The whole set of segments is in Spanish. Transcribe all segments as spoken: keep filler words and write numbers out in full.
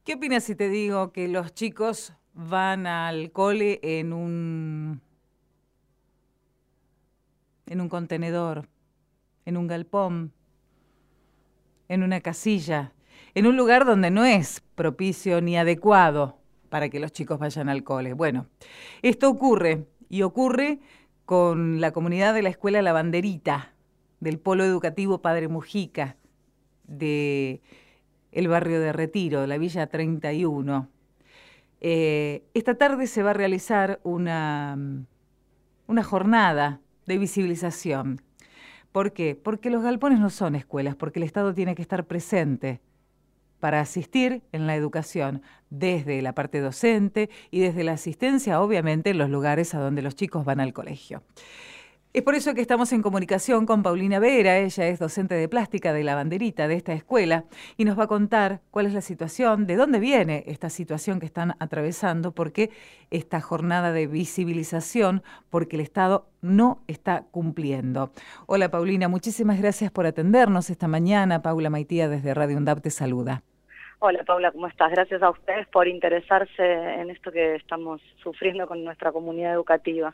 ¿Qué opinas si te digo que los chicos van al cole en un, en un contenedor, en un galpón, en una casilla, en un lugar donde no es propicio ni adecuado para que los chicos vayan al cole? Bueno, esto ocurre, y ocurre con la comunidad de la Escuela La Banderita, del Polo Educativo Padre Mujica, de el barrio de Retiro, la Villa treinta y uno. Eh, esta tarde se va a realizar una, una jornada de visibilización. ¿Por qué? Porque los galpones no son escuelas, porque el Estado tiene que estar presente para asistir en la educación, desde la parte docente y desde la asistencia, obviamente, en los lugares a donde los chicos van al colegio. Es por eso que estamos en comunicación con Paulina Vera. Ella es docente de plástica de La Banderita, de esta escuela, y nos va a contar cuál es la situación, de dónde viene esta situación que están atravesando, por qué esta jornada de visibilización, porque el Estado no está cumpliendo. Hola Paulina, muchísimas gracias por atendernos esta mañana. Paula Maitía desde Radio UNDAP te saluda. Hola Paula, ¿cómo estás? Gracias a ustedes por interesarse en esto que estamos sufriendo con nuestra comunidad educativa.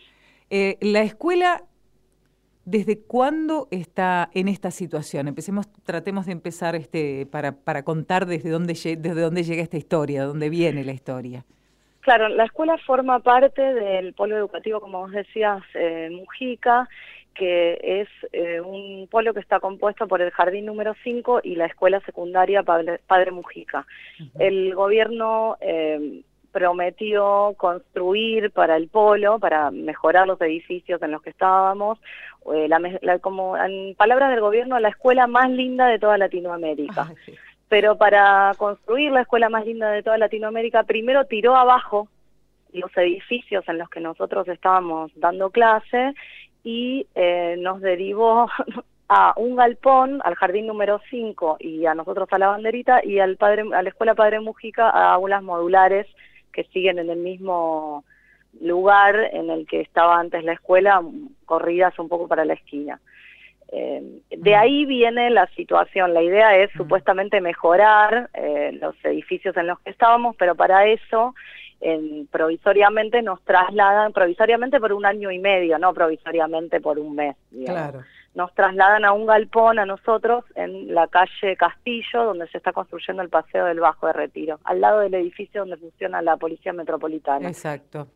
Eh, la escuela, ¿desde cuándo está en esta situación? Empecemos, tratemos de empezar este para, para contar desde dónde, desde dónde llega esta historia, dónde viene la historia. Claro, la escuela forma parte del polo educativo, como vos decías, eh, Mujica, que es eh, un polo que está compuesto por el jardín número cinco y la escuela secundaria Padre, Padre Mujica. Uh-huh. El gobierno Eh, prometió construir para el polo, para mejorar los edificios en los que estábamos, eh, la, la, como en palabras del gobierno, la escuela más linda de toda Latinoamérica. Ay, sí. Pero para construir la escuela más linda de toda Latinoamérica, primero tiró abajo los edificios en los que nosotros estábamos dando clase y eh, nos derivó a un galpón, al jardín número cinco y a nosotros a La Banderita, y al padre, a la escuela Padre Mujica a aulas modulares que siguen en el mismo lugar en el que estaba antes la escuela, corridas un poco para la esquina. Eh, de ahí viene la situación. La idea es supuestamente mejorar eh, los edificios en los que estábamos, pero para eso eh, provisoriamente nos trasladan, provisoriamente por un año y medio, no provisoriamente por un mes, digamos. Claro. Nos trasladan a un galpón a nosotros en la calle Castillo, donde se está construyendo el Paseo del Bajo de Retiro, al lado del edificio donde funciona la Policía Metropolitana. Exacto.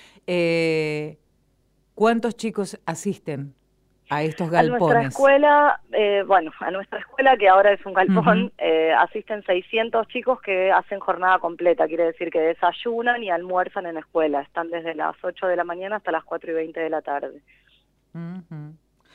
Eh, ¿Cuántos chicos asisten a estos galpones? A nuestra escuela, eh, bueno, a nuestra escuela, que ahora es un galpón, uh-huh. eh, asisten seiscientos chicos que hacen jornada completa, quiere decir que desayunan y almuerzan en la escuela. Están desde las ocho de la mañana hasta las cuatro y veinte de la tarde. Uh-huh.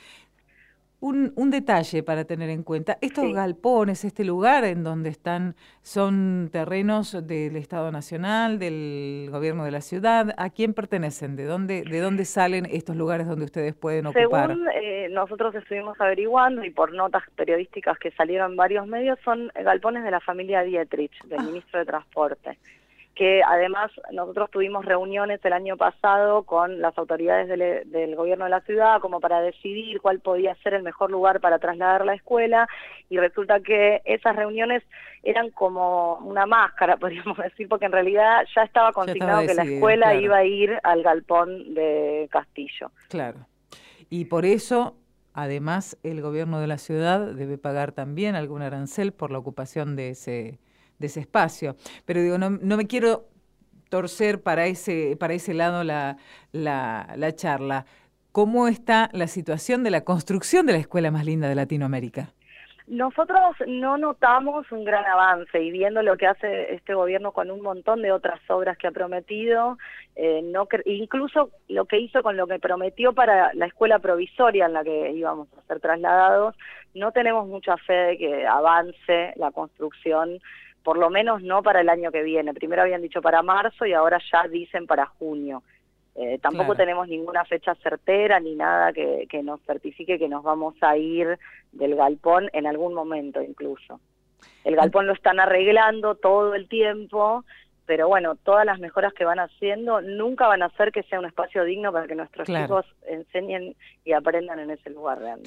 Un, un detalle para tener en cuenta, estos sí. galpones, este lugar en donde están, son terrenos del Estado Nacional, del gobierno de la ciudad. ¿A quién pertenecen? ¿De dónde, de dónde salen estos lugares donde ustedes pueden ocupar? Según eh, nosotros estuvimos averiguando y por notas periodísticas que salieron en varios medios, son galpones de la familia Dietrich, del ah. ministro de Transporte, que además nosotros tuvimos reuniones el año pasado con las autoridades del, del gobierno de la ciudad como para decidir cuál podía ser el mejor lugar para trasladar la escuela, y resulta que esas reuniones eran como una máscara, podríamos decir, porque en realidad ya estaba consignado ya estaba decidido, que la escuela claro. iba a ir al galpón de Castillo. Claro, y por eso además el gobierno de la ciudad debe pagar también algún arancel por la ocupación de ese de ese espacio. Pero digo, no, no me quiero torcer para ese, para ese lado la, la, la charla. ¿Cómo está la situación de la construcción de la escuela más linda de Latinoamérica? Nosotros no notamos un gran avance, y viendo lo que hace este gobierno con un montón de otras obras que ha prometido, eh, no incluso lo que hizo con lo que prometió para la escuela provisoria en la que íbamos a ser trasladados, no tenemos mucha fe de que avance la construcción, por lo menos no para el año que viene. Primero habían dicho para marzo y ahora ya dicen para junio. Eh, tampoco claro. tenemos ninguna fecha certera ni nada que, que nos certifique que nos vamos a ir del galpón en algún momento incluso. El galpón lo están arreglando todo el tiempo, pero bueno, todas las mejoras que van haciendo nunca van a hacer que sea un espacio digno para que nuestros claro. chicos enseñen y aprendan en ese lugar realmente. Claro.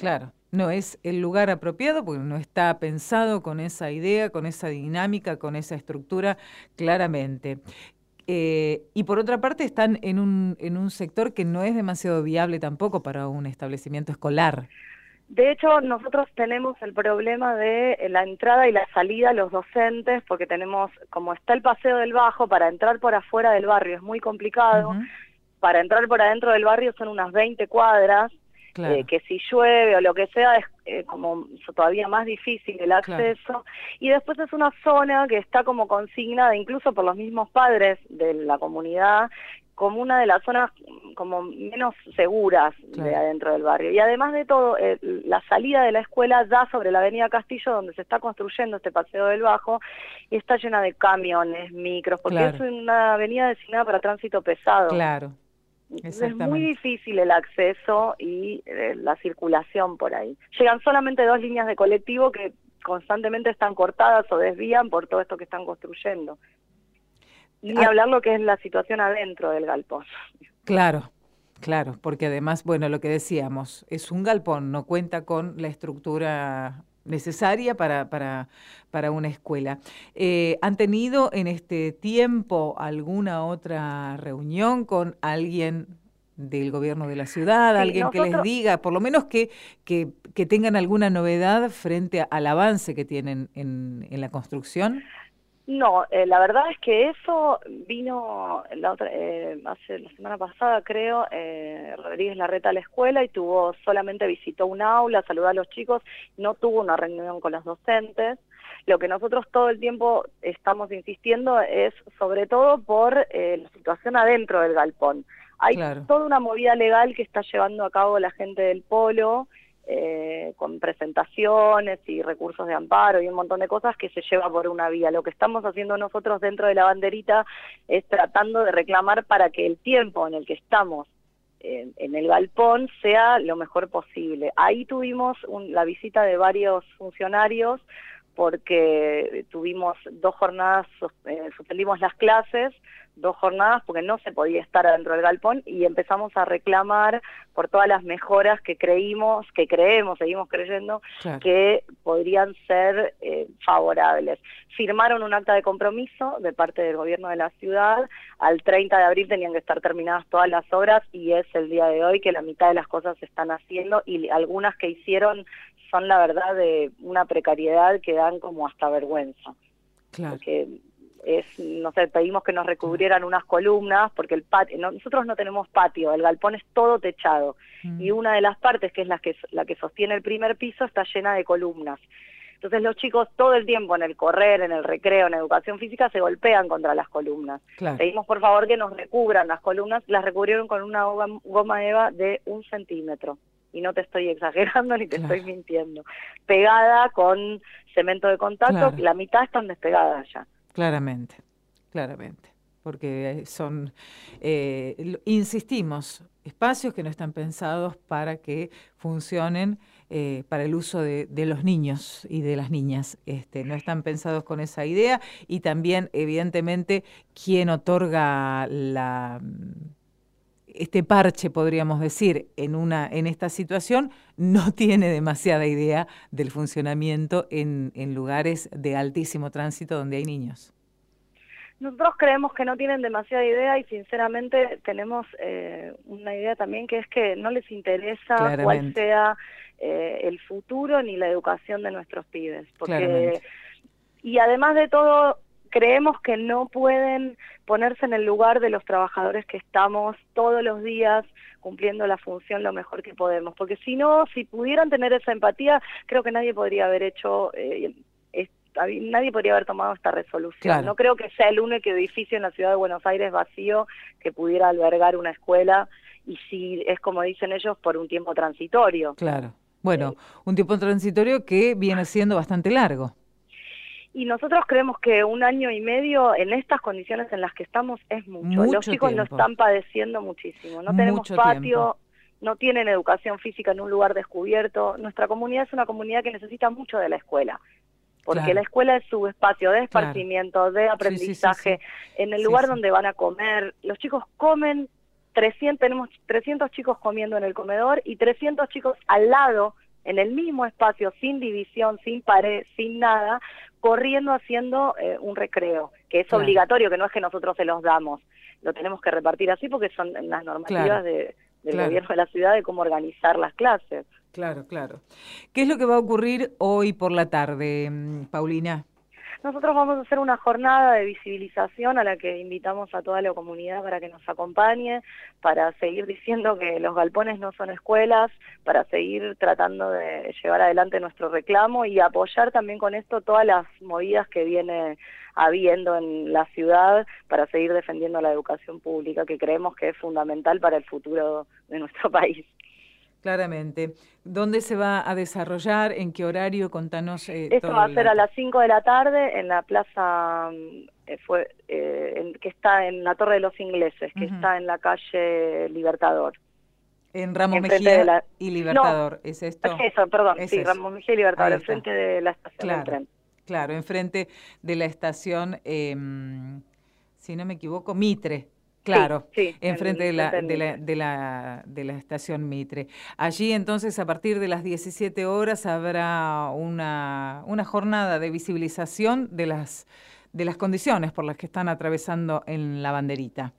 no es el lugar apropiado porque no está pensado con esa idea, con esa dinámica, con esa estructura claramente. Eh, y por otra parte están en un, en un sector que no es demasiado viable tampoco para un establecimiento escolar. De hecho, nosotros tenemos el problema de la entrada y la salida, los docentes, porque tenemos, como está el Paseo del Bajo, para entrar por afuera del barrio es muy complicado, Uh-huh. para entrar por adentro del barrio son unas veinte cuadras, Claro. eh, que si llueve o lo que sea es eh, como todavía más difícil el acceso, claro. Y después es una zona que está como consignada incluso por los mismos padres de la comunidad, como una de las zonas como menos seguras, claro, de adentro del barrio. Y además de todo, eh, la salida de la escuela da sobre la avenida Castillo, donde se está construyendo este Paseo del Bajo, y está llena de camiones, micros, porque claro, es una avenida destinada para tránsito pesado. Claro. Entonces es muy difícil el acceso y eh, la circulación por ahí. Llegan solamente dos líneas de colectivo que constantemente están cortadas o desvían por todo esto que están construyendo. Y ni hablar lo que es la situación adentro del galpón. Claro, claro, porque además, bueno, lo que decíamos, es un galpón, no cuenta con la estructura necesaria para, para, para una escuela. Eh, ¿Han tenido en este tiempo alguna otra reunión con alguien del gobierno de la ciudad, sí, alguien nosotros... que les diga, por lo menos que, que, que tengan alguna novedad frente al avance que tienen en, en la construcción? No, eh, la verdad es que eso vino la otra, eh, hace la semana pasada, creo, eh, Rodríguez Larreta a la escuela y tuvo, solamente visitó un aula, saludó a los chicos, no tuvo una reunión con los docentes. Lo que nosotros todo el tiempo estamos insistiendo es sobre todo por eh, la situación adentro del galpón. Hay claro. toda una movida legal que está llevando a cabo la gente del Polo, Eh, con presentaciones y recursos de amparo y un montón de cosas que se lleva por una vía. Lo que estamos haciendo nosotros dentro de la banderita es tratando de reclamar para que el tiempo en el que estamos eh, en el galpón sea lo mejor posible. Ahí tuvimos un, la visita de varios funcionarios porque tuvimos dos jornadas, eh, suspendimos las clases, dos jornadas porque no se podía estar adentro del galpón y empezamos a reclamar por todas las mejoras que creímos, que creemos, seguimos creyendo, claro. que podrían ser eh, favorables. Firmaron un acta de compromiso de parte del gobierno de la ciudad, al treinta de abril tenían que estar terminadas todas las obras y es el día de hoy que la mitad de las cosas se están haciendo y algunas que hicieron son la verdad de una precariedad que dan como hasta vergüenza. Claro. Porque es, no sé, pedimos que nos recubrieran unas columnas, porque el patio, no, nosotros no tenemos patio, el galpón es todo techado, mm. y una de las partes, que es la que, la que sostiene el primer piso, está llena de columnas. Entonces los chicos todo el tiempo en el correr, en el recreo, en educación física, se golpean contra las columnas. Claro. Pedimos por favor que nos recubran las columnas, las recubrieron con una goma eva de un centímetro. Y no te estoy exagerando ni te claro. estoy mintiendo. Pegada con cemento de contacto, claro. la mitad están despegadas ya. Claramente, claramente, porque son, eh, insistimos, espacios que no están pensados para que funcionen eh, para el uso de, de los niños y de las niñas, este, no están pensados con esa idea y también, evidentemente, quien otorga la... este parche, podríamos decir, en una en esta situación, no tiene demasiada idea del funcionamiento en, en lugares de altísimo tránsito donde hay niños. Nosotros creemos que no tienen demasiada idea y sinceramente tenemos eh, una idea también que es que no les interesa Claramente. cuál sea eh, el futuro ni la educación de nuestros pibes. Porque, y además de todo, creemos que no pueden ponerse en el lugar de los trabajadores que estamos todos los días cumpliendo la función lo mejor que podemos, porque si no, si pudieran tener esa empatía, creo que nadie podría haber hecho, eh, es, nadie podría haber tomado esta resolución. Claro. No creo que sea el único edificio en la ciudad de Buenos Aires vacío que pudiera albergar una escuela, y si es como dicen ellos, por un tiempo transitorio. Claro, bueno, eh, un tiempo transitorio que viene siendo bastante largo. Y nosotros creemos que un año y medio en estas condiciones en las que estamos es mucho. mucho Los chicos tiempo. lo están padeciendo muchísimo. No tenemos mucho patio, tiempo. no tienen educación física en un lugar descubierto. Nuestra comunidad es una comunidad que necesita mucho de la escuela, porque claro. la escuela es su espacio de esparcimiento, claro. de aprendizaje, sí, sí, sí, sí. en el lugar sí, donde sí. van a comer. Los chicos comen, trescientos, tenemos trescientos chicos comiendo en el comedor y trescientos chicos al lado en el mismo espacio, sin división, sin pared, sin nada, corriendo haciendo eh, un recreo, que es claro. obligatorio, que no es que nosotros se los damos, lo tenemos que repartir así porque son las normativas Claro. de, del Claro. gobierno de la ciudad de cómo organizar las clases. Claro, claro. ¿Qué es lo que va a ocurrir hoy por la tarde, Paulina? Nosotros vamos a hacer una jornada de visibilización a la que invitamos a toda la comunidad para que nos acompañe, para seguir diciendo que los galpones no son escuelas, para seguir tratando de llevar adelante nuestro reclamo y apoyar también con esto todas las movidas que viene habiendo en la ciudad para seguir defendiendo la educación pública, que creemos que es fundamental para el futuro de nuestro país. Claramente. ¿Dónde se va a desarrollar? ¿En qué horario? Contanos eh, Esto todo va a el ser dato. a las cinco de la tarde en la plaza eh, fue, eh, en, que está en la Torre de los Ingleses, que uh-huh. está en la calle Libertador. En Ramos enfrente Mejía de la... y Libertador, no, ¿es esto? Eso, perdón, ¿Es sí, eso? Ramos Mejía y Libertador, enfrente de la estación claro, del tren. Claro, enfrente de la estación, eh, si no me equivoco, Mitre. Claro, sí, sí, enfrente en, de, la, de, de, la, de, la, de la estación Mitre. Allí entonces a partir de las diecisiete horas habrá una, una jornada de visibilización de las, de las condiciones por las que están atravesando en la banderita.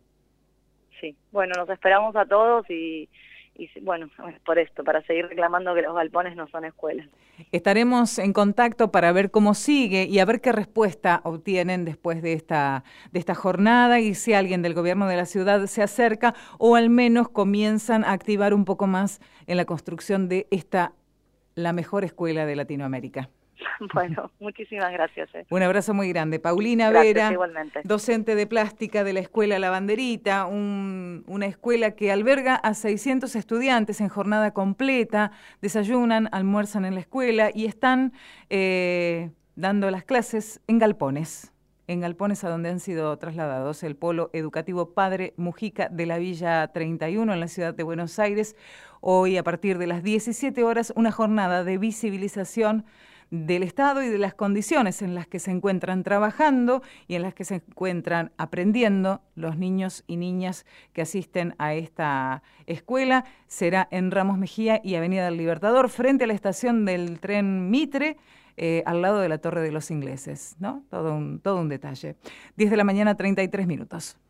Sí, bueno, nos esperamos a todos y, y bueno, por esto, para seguir reclamando que los galpones no son escuelas. Estaremos en contacto para ver cómo sigue y a ver qué respuesta obtienen después de esta, de esta jornada y si alguien del gobierno de la ciudad se acerca o al menos comienzan a activar un poco más en la construcción de esta, la mejor escuela de Latinoamérica. Bueno, muchísimas gracias. Eh. Un abrazo muy grande. Paulina gracias, Vera, igualmente. Docente de plástica de la Escuela La Banderita, un, una escuela que alberga a seiscientos estudiantes en jornada completa, desayunan, almuerzan en la escuela y están eh, dando las clases en galpones, en galpones a donde han sido trasladados el Polo Educativo Padre Mujica de la Villa treinta y uno en la ciudad de Buenos Aires. Hoy a partir de las diecisiete horas una jornada de visibilización del Estado y de las condiciones en las que se encuentran trabajando y en las que se encuentran aprendiendo los niños y niñas que asisten a esta escuela. Será en Ramos Mejía y Avenida del Libertador, frente a la estación del tren Mitre, eh, al lado de la Torre de los Ingleses, ¿no? Todo un, todo un detalle. diez de la mañana, treinta y tres minutos.